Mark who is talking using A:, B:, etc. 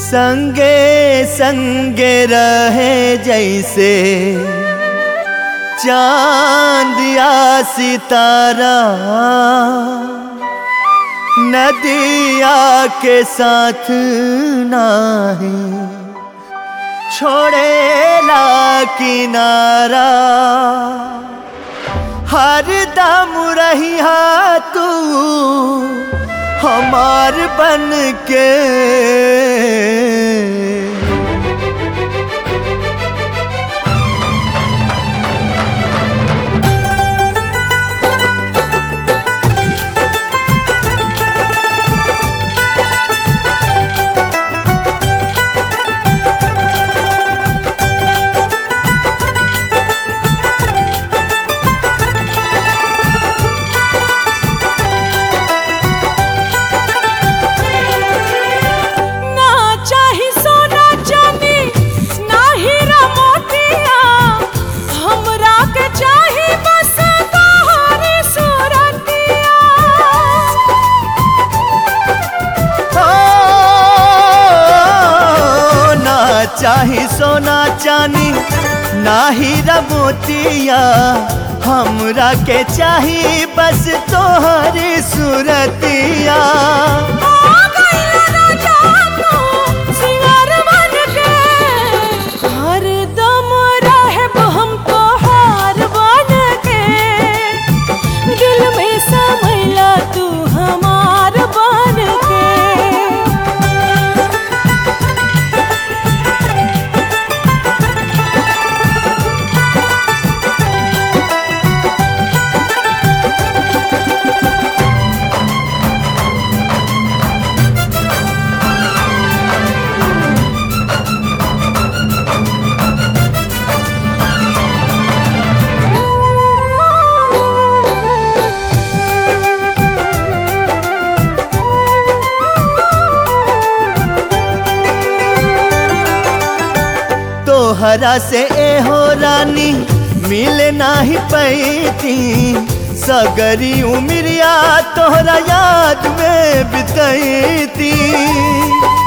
A: संगे संगे रहे जैसे चांद या सितारा, नदिया के साथ नाही छोड़ेला किनारा। हर दम रहिया तू हमार बन के, चाही सोना चानी ना हीरा मोतिया, हमरा के चाही बस तोहरी सूरतिया।
B: हर दम रहब हम तोहार बन के, दिल में समैला तू हमार बन के।
A: तोहरा से एहो रानी मिले नाही पैती, सगरी उमरिया तोहरा याद में बितैती।